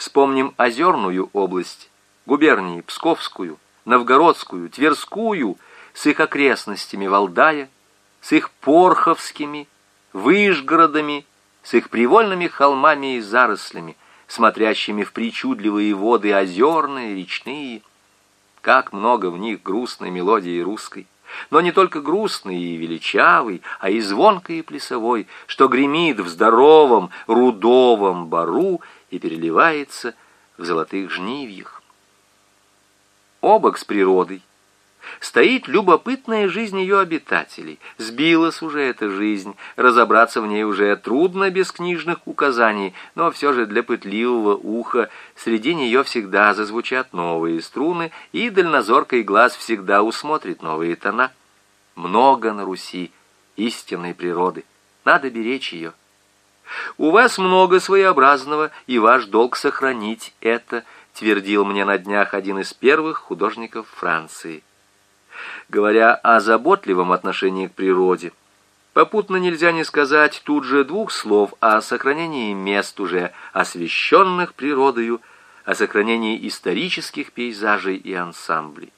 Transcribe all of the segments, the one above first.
Вспомним Озерную область, губернии Псковскую, Новгородскую, Тверскую, с их окрестностями Валдая, с их Порховскими, Выжгородами, с их привольными холмами и зарослями, смотрящими в причудливые воды озерные, речные. Как много в них грустной мелодии русской, но не только грустной и величавой, а и звонкой и плясовой, что гремит в здоровом рудовом бару и переливается в золотых жнивьях. Обок с природой стоит любопытная жизнь ее обитателей. Сбилась уже эта жизнь, разобраться в ней уже трудно без книжных указаний, но все же для пытливого уха среди нее всегда зазвучат новые струны, и дальнозоркий глаз всегда усмотрит новые тона. Много на Руси истинной природы, надо беречь ее. У вас много своеобразного, и ваш долг сохранить это, твердил мне на днях один из первых художников Франции. Говоря о заботливом отношении к природе, попутно нельзя не сказать тут же двух слов о сохранении мест, уже освященных природою, о сохранении исторических пейзажей и ансамблей.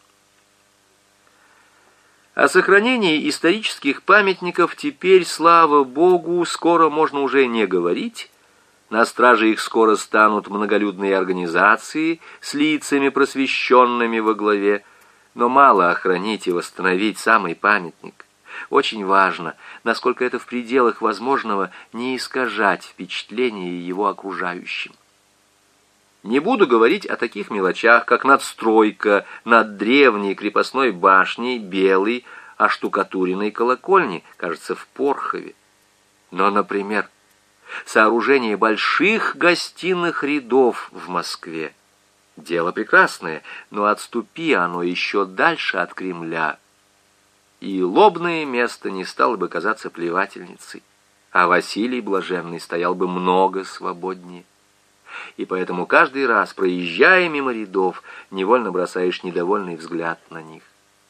О сохранении исторических памятников теперь, слава Богу, скоро можно уже не говорить. На страже их скоро станут многолюдные организации с лицами просвещенными во главе. Но мало охранить и восстановить самый памятник. Очень важно, насколько это в пределах возможного, не искажать впечатление его окружающим. Не буду говорить о таких мелочах, как надстройка над древней крепостной башней белой оштукатуренной колокольни, кажется, в Порхове. Но, например, сооружение больших гостиных рядов в Москве. Дело прекрасное, но отступи оно еще дальше от Кремля, и лобное место не стало бы казаться плевательницей, а Василий Блаженный стоял бы много свободнее. И поэтому каждый раз, проезжая мимо рядов, невольно бросаешь недовольный взгляд на них.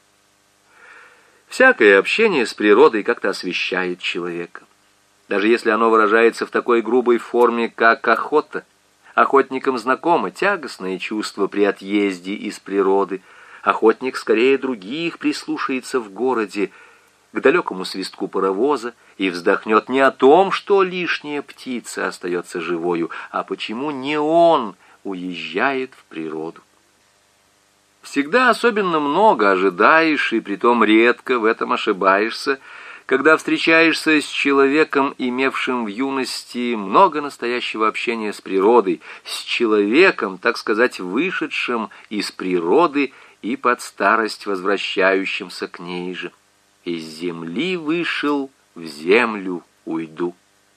Всякое общение с природой как-то освещает человека, даже если оно выражается в такой грубой форме, как охота. Охотникам знакомо тягостное чувство при отъезде из природы. Охотник скорее других прислушается в городе к далекому свистку паровоза и вздохнет не о том, что лишняя птица остается живою, а почему не он уезжает в природу. Всегда особенно много ожидаешь, и притом редко в этом ошибаешься, когда встречаешься с человеком, имевшим в юности много настоящего общения с природой, с человеком, так сказать, вышедшим из природы и под старость возвращающимся к ней же. Из земли вышел, в землю уйду.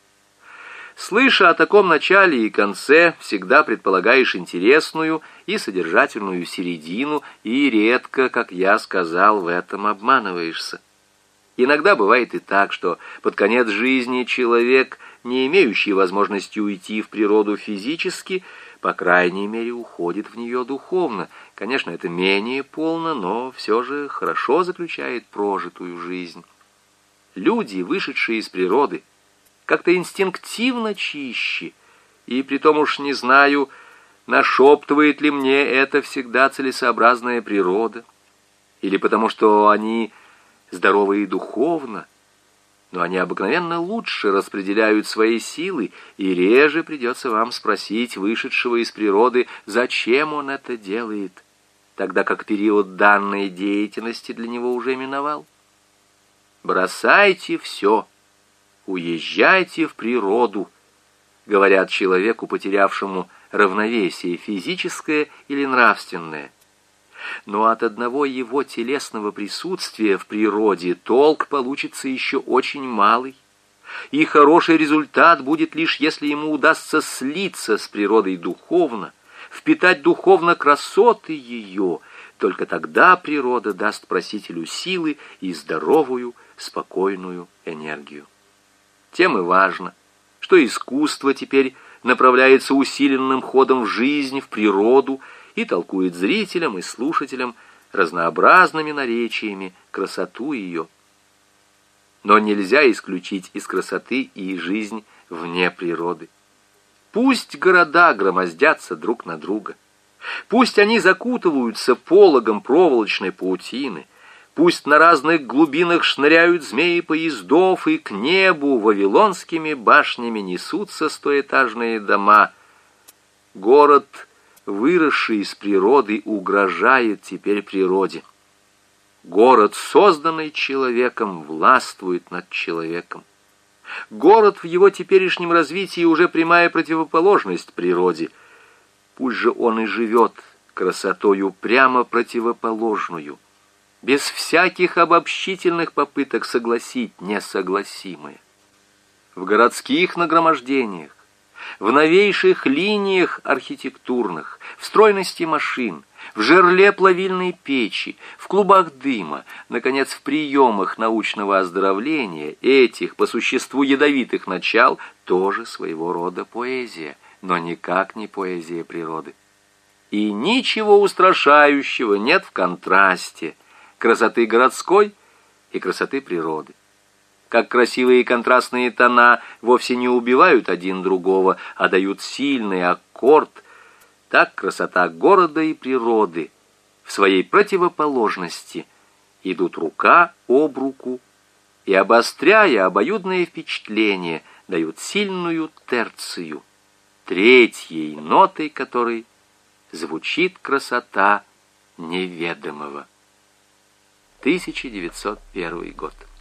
Слыша о таком начале и конце, всегда предполагаешь интересную и содержательную середину, и редко, как я сказал, в этом обманываешься. Иногда бывает и так, что под конец жизни человек, не имеющий возможности уйти в природу физически, по крайней мере, уходит в нее духовно. Конечно, это менее полно, но все же хорошо заключает прожитую жизнь. Люди, вышедшие из природы, как-то инстинктивно чище, и притом уж не знаю, нашептывает ли мне это всегда целесообразная природа, или потому что они здоровы и духовно, но они обыкновенно лучше распределяют свои силы, и реже придется вам спросить вышедшего из природы, зачем он это делает, тогда как период данной деятельности для него уже миновал. Бросайте все, уезжайте в природу, говорят человеку, потерявшему равновесие физическое или нравственное. Но от одного его телесного присутствия в природе толк получится еще очень малый, и хороший результат будет лишь если ему удастся слиться с природой духовно, впитать духовно красоты ее. Только тогда природа даст просителю силы и здоровую, спокойную энергию. Тем и важно, что искусство теперь направляется усиленным ходом в жизнь, в природу, и толкует зрителям и слушателям разнообразными наречиями красоту ее. Но нельзя исключить из красоты и жизнь вне природы. Пусть города громоздятся друг на друга. Пусть они закутываются пологом проволочной паутины. Пусть на разных глубинах шныряют змеи поездов, и к небу вавилонскими башнями несутся стоэтажные дома. Город, выросший из природы, угрожает теперь природе. Город, созданный человеком, властвует над человеком. Город в его теперешнем развитии уже прямая противоположность природе. Пусть же он и живет красотою прямо противоположную, без всяких обобщительных попыток согласить несогласимое. В городских нагромождениях, в новейших линиях архитектурных, в стройности машин, в жерле плавильной печи, в клубах дыма, наконец, в приемах научного оздоровления этих, по существу ядовитых начал, тоже своего рода поэзия, но никак не поэзия природы. И ничего устрашающего нет в контрасте красоты городской и красоты природы. Как красивые контрастные тона вовсе не убивают один другого, а дают сильный аккорд, так красота города и природы в своей противоположности идут рука об руку и, обостряя обоюдное впечатление, дают сильную терцию, третьей нотой которой звучит красота неведомого. 1901 год.